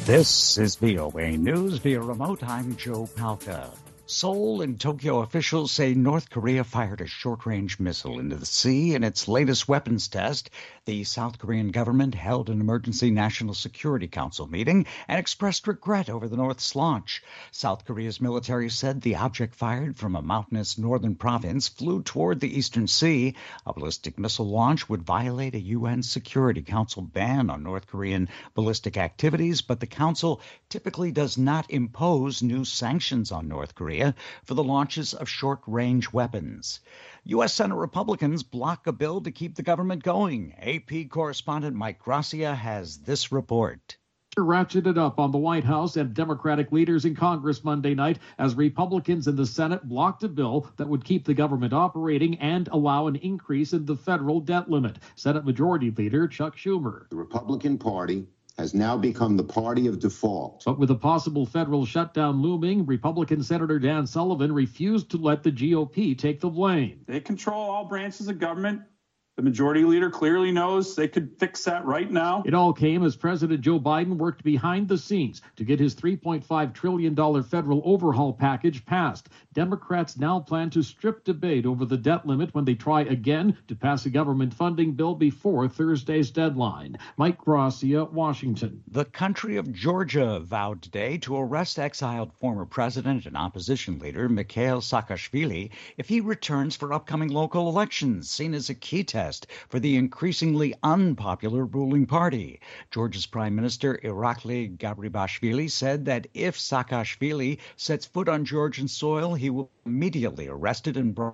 This is VOA News via remote. I'm Joe Palca. Seoul and Tokyo officials say North Korea fired a short-range missile into the sea in its latest weapons test. The South Korean government held an emergency National Security Council meeting and expressed regret over the North's launch. South Korea's military said the object fired from a mountainous northern province flew toward the Eastern Sea. A ballistic missile launch would violate a UN Security Council ban on North Korean ballistic activities, but the Council typically does not impose new sanctions on North Korea for the launches of short-range weapons. U.S. Senate Republicans block a bill to keep the government going. AP correspondent Mike Gracia has this report. Ratcheted up on the White House and Democratic leaders in Congress Monday night as Republicans in the Senate blocked a bill that would keep the government operating and allow an increase in the federal debt limit. Senate Majority Leader Chuck Schumer. The Republican Party has now become the party of default. But with a possible federal shutdown looming, Republican Senator Dan Sullivan refused to let the GOP take the blame. They control all branches of government. The majority leader clearly knows they could fix that right now. It all came as President Joe Biden worked behind the scenes to get his $3.5 trillion federal overhaul package passed. Democrats now plan to strip debate over the debt limit when they try again to pass a government funding bill before Thursday's deadline. Mike Gracia, Washington. The country of Georgia vowed today to arrest exiled former president and opposition leader Mikhail Saakashvili if he returns for upcoming local elections, seen as a key test for the increasingly unpopular ruling party. Georgia's Prime Minister Irakli Garibashvili said that if Saakashvili sets foot on Georgian soil, he will be immediately arrested and brought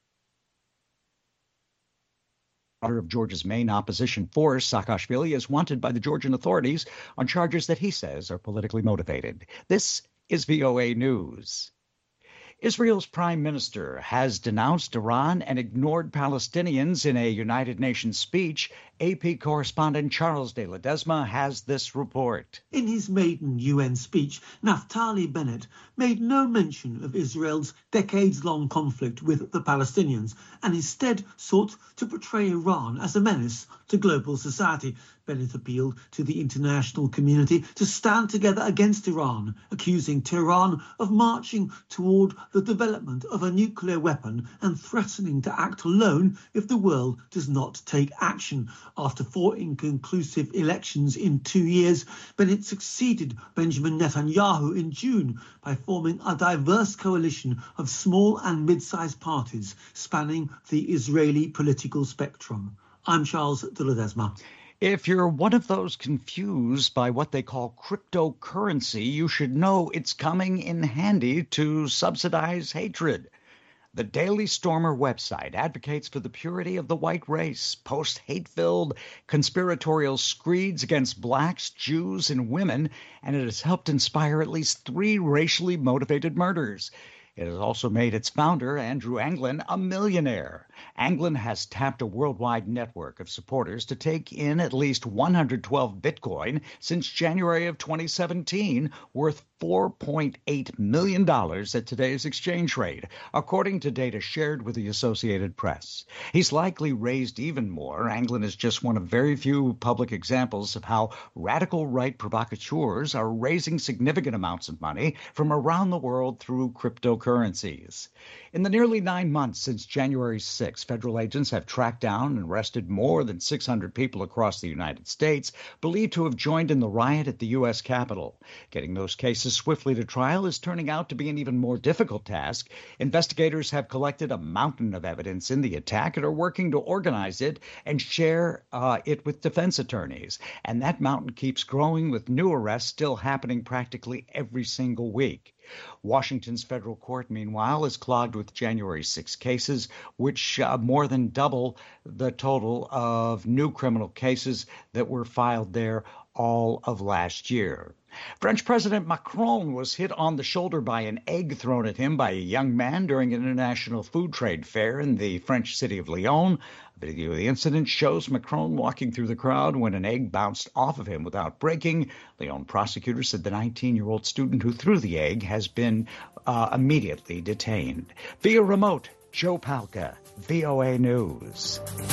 of Georgia's main opposition force. Saakashvili is wanted by the Georgian authorities on charges that he says are politically motivated. This is VOA News. Israel's prime minister has denounced Iran and ignored Palestinians in a United Nations speech. AP correspondent Charles de Ledesma has this report. In his maiden UN speech, Naftali Bennett made no mention of Israel's decades-long conflict with the Palestinians and instead sought to portray Iran as a menace to global society. Bennett appealed to the international community to stand together against Iran, accusing Tehran of marching toward the development of a nuclear weapon and threatening to act alone if the world does not take action. After 4 inconclusive elections in 2 years, Bennett succeeded Benjamin Netanyahu in June by forming a diverse coalition of small and mid-sized parties spanning the Israeli political spectrum. I'm Charles de Ledesma. If you're one of those confused by what they call cryptocurrency, you should know it's coming in handy to subsidize hatred. The Daily Stormer website advocates for the purity of the white race, posts hate-filled conspiratorial screeds against blacks, Jews, and women, and it has helped inspire at least 3 racially motivated murders. It has also made its founder, Andrew Anglin, a millionaire. Anglin has tapped a worldwide network of supporters to take in at least 112 Bitcoin since January of 2017, worth $4.8 million at today's exchange rate, according to data shared with the Associated Press. He's likely raised even more. Anglin is just one of very few public examples of how radical right provocateurs are raising significant amounts of money from around the world through cryptocurrencies. In the nearly 9 months since January 6, federal agents have tracked down and arrested more than 600 people across the United States believed to have joined in the riot at the U.S. Capitol. Getting those cases swiftly to trial is turning out to be an even more difficult task. Investigators have collected a mountain of evidence in the attack and are working to organize it and share it with defense attorneys. And that mountain keeps growing, with new arrests still happening practically every single week. Washington's federal court, meanwhile, is clogged with January 6 cases, which more than double the total of new criminal cases that were filed there all of last year. French President Macron was hit on the shoulder by an egg thrown at him by a young man during an international food trade fair in the French city of Lyon. A video of the incident shows Macron walking through the crowd when an egg bounced off of him without breaking. Lyon prosecutors said the 19-year-old student who threw the egg has been immediately detained. Via remote, Joe Palca, VOA News.